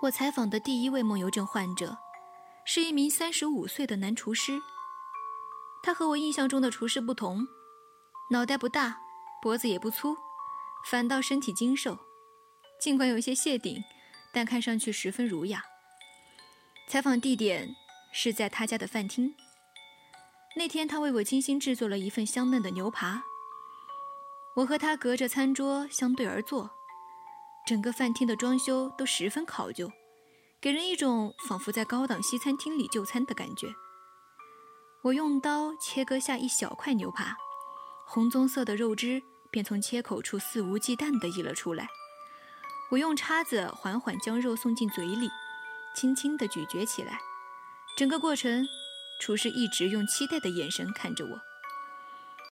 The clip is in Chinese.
我采访的第一位梦游症患者是一名35岁的男厨师。他和我印象中的厨师不同，脑袋不大，脖子也不粗，反倒身体精瘦，尽管有些谢顶，但看上去十分儒雅。采访地点是在他家的饭厅。那天他为我精心制作了一份香嫩的牛扒，我和他隔着餐桌相对而坐，整个饭厅的装修都十分考究，给人一种仿佛在高档西餐厅里就餐的感觉。我用刀切割下一小块牛扒，红棕色的肉汁便从切口处肆无忌惮地溢了出来。我用叉子缓缓将肉送进嘴里，轻轻地咀嚼起来。整个过程，厨师一直用期待的眼神看着我。